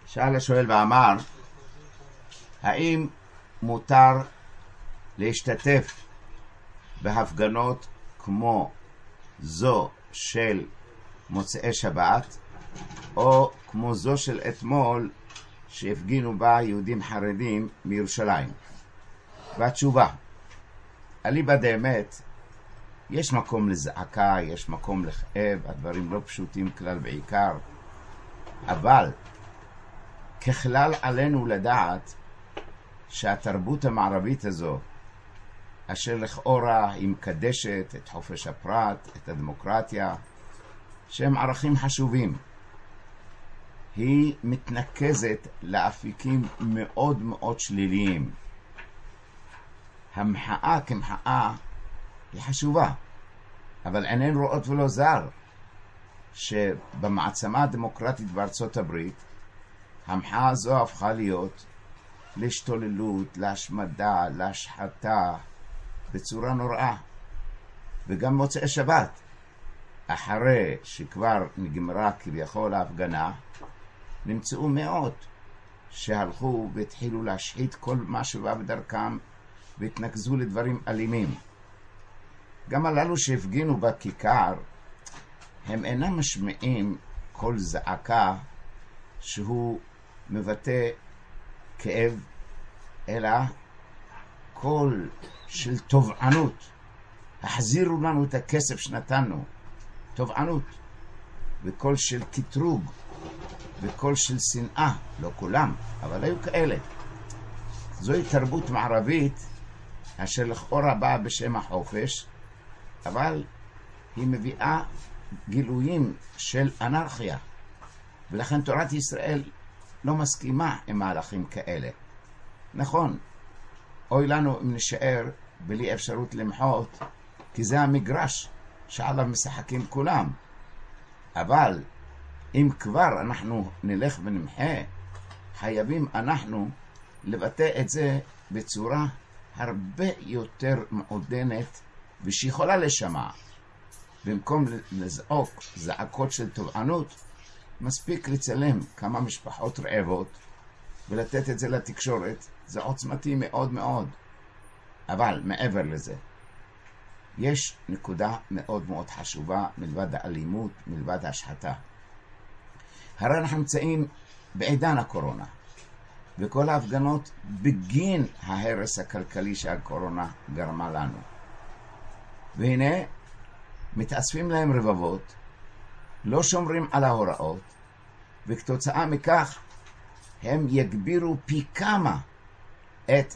שאל השואל ואמר, האם מותר להשתתף בהפגנות כמו זו של מוצאי שבת, או כמו זו של אתמול שהפגינו בה יהודים חרדים מירושלים? והתשובה, אליבא דאמת, יש מקום לזעקה, יש מקום לכאב, הדברים לא פשוטים כלל בעיקר, אבל ככלל עלינו לדעת שהתרבות המערבית הזו, אשר לכאורה היא מקדשת את חופש הפרט, את הדמוקרטיה, שהם ערכים חשובים, היא מתנקזת לאפיקים מאוד מאוד שליליים. המחאה כמחאה היא חשובה, אבל אינן רואות ולא זר שבמעצמה הדמוקרטית בארצות הברית המחאה הזו הפכה להיות להשתוללות, להשמדה, להשחתה בצורה נוראה. וגם מוצאי שבת, אחרי שכבר נגמרה כביכול ההפגנה, נמצאו מאות שהלכו והתחילו להשחית כל מה שבא בדרכם והתנקזו לדברים אלימים. גם הללו שהפגינו בכיכר הם אינם משמיעים כל זעקה שהוא מבטא כאב, אלא קול של תובענות. החזירו לנו את הכסף שנתנו, תובענות, וקול של קטרוג, וקול של שנאה, לא כולם, אבל היו כאלה. זוהי תרבות מערבית אשר לכאורה באה בשם החופש, אבל היא מביאה גילויים של אנרכיה, ולכן תורת ישראל לא מסכימה עם מהלכים כאלה. נכון, אוי לנו אם נשאר בלי אפשרות למחות, כי זה המגרש שעליו משחקים כולם. אבל אם כבר אנחנו נלך ונמחה, חייבים אנחנו לבטא את זה בצורה הרבה יותר מעודנת ושיכולה לשמע. במקום לזעוק זעקות של תובענות, מספיק לצלם כמה משפחות רעבות ולתת את זה לתקשורת. זה עוצמתי מאוד מאוד. אבל מעבר לזה, יש נקודה מאוד מאוד חשובה מלבד האלימות, מלבד ההשחתה. הרי אנחנו נמצאים בעידן הקורונה, וכל ההפגנות בגין ההרס הכלכלי שהקורונה גרמה לנו. והנה, מתאספים להם רבבות, לא שומרים על ההוראות, וכתוצאה מכך הם יגבירו פי כמה את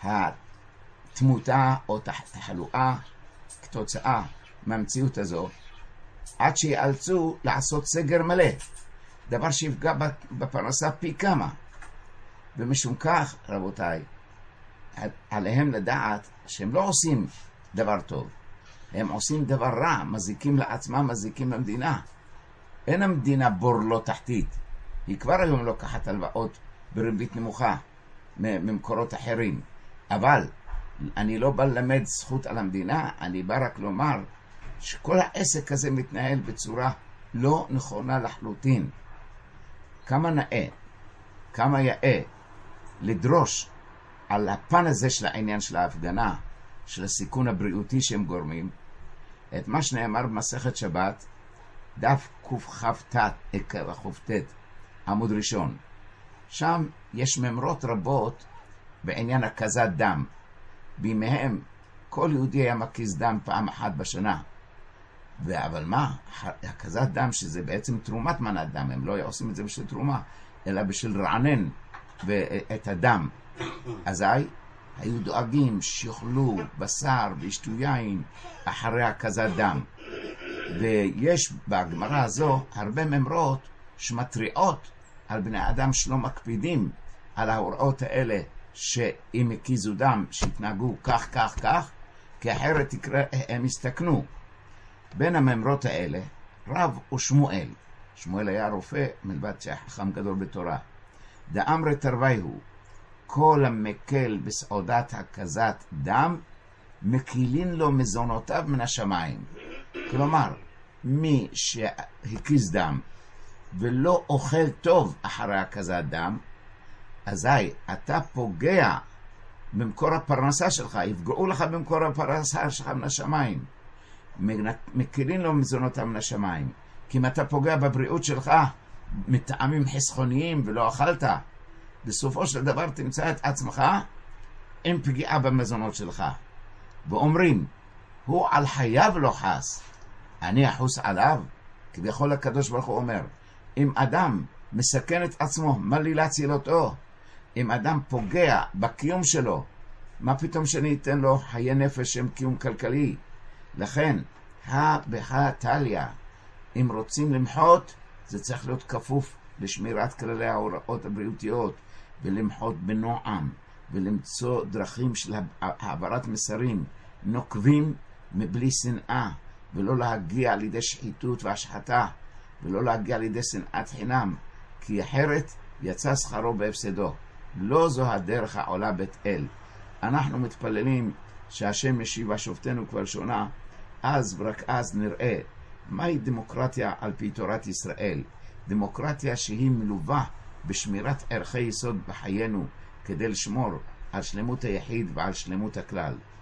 התמותה או תחלואה כתוצאה מהמציאות הזו, עד שיאלצו לעשות סגר מלא, דבר שיפגע בפרנסה פי כמה. ומשום כך, רבותיי, עליהם לדעת שהם לא עושים דבר טוב, הם עושים דבר רע, מזיקים לעצמם, מזיקים למדינה. אין המדינה בור לא תחתית, היא כבר היום לוקחת הלוואות בריבית נמוכה ממקורות אחרים. אבל אני לא בא ללמד זכות על המדינה, אני בא רק לומר שכל העסק הזה מתנהל בצורה לא נכונה לחלוטין. כמה נאה, כמה יאה לדרוש על הפן הזה של העניין של ההפגנה, של הסיכון הבריאותי שהם גורמים, את מה שנאמר במסכת שבת, דף קכ"ט עמוד ראשון. שם יש ממרות רבות בעניין הקזת דם. בימיהם כל יהודי היה מקיז דם פעם אחת בשנה. אבל מה? הקזת דם, שזה בעצם תרומת מנת דם, הם לא עושים את זה בשביל תרומה, אלא בשביל רענן את הדם. אזי היו דואגים שיאכלו בשר וישתו יין אחרי הקזת דם. ויש בגמרא הזו הרבה ממרות שמטריעות על בני אדם שלא מקפידים על ההוראות האלה, שאם הקיזו דם שיתנהגו כך כך כך, כי אחרת הם יסתכנו. בין הממרות האלה רב ושמואל. שמואל היה רופא מלבד שחכם גדול בתורה. דאמרי תרוויהו, כל המקל בסעודת הקזת דם מקילין לו מזונותיו מן השמיים. כלומר, מי שהקיז דם ולא אוכל טוב אחרי הקזת דם, אזי אתה פוגע במקור הפרנסה שלך, יפגעו לך במקור הפרנסה שלך מן השמיים. מכירים לו מזונותם מן השמיים. כי אם אתה פוגע בבריאות שלך מטעמים חסכוניים ולא אכלת, בסופו של דבר תמצא את עצמך עם פגיעה במזונות שלך. ואומרים, הוא על חייו לא חס, אני אחוס עליו. כביכול הקדוש ברוך הוא אומר, אם אדם מסכן את עצמו, מה לי להציל אותו? אם אדם פוגע בקיום שלו, מה פתאום שאני אתן לו חיי נפש עם קיום כלכלי? לכן, בהתליה, אם רוצים למחות, זה צריך להיות כפוף לשמירת כללי ההוראות הבריאותיות, ולמחות בנועם, ולמצוא דרכים של העברת מסרים נוקבים מבלי שנאה, ולא להגיע לידי שחיתות והשחתה, ולא להגיע לידי שנאת חינם, כי אחרת יצא שכרו בהפסדו. לא זו הדרך העולה בית אל. אנחנו מתפללים שהשם ישיב שופטנו כבר שונה, אז ורק אז נראה מהי דמוקרטיה על פי תורת ישראל. דמוקרטיה שהיא מלווה בשמירת ערכי יסוד בחיינו, כדי לשמור על שלמות היחיד ועל שלמות הכלל.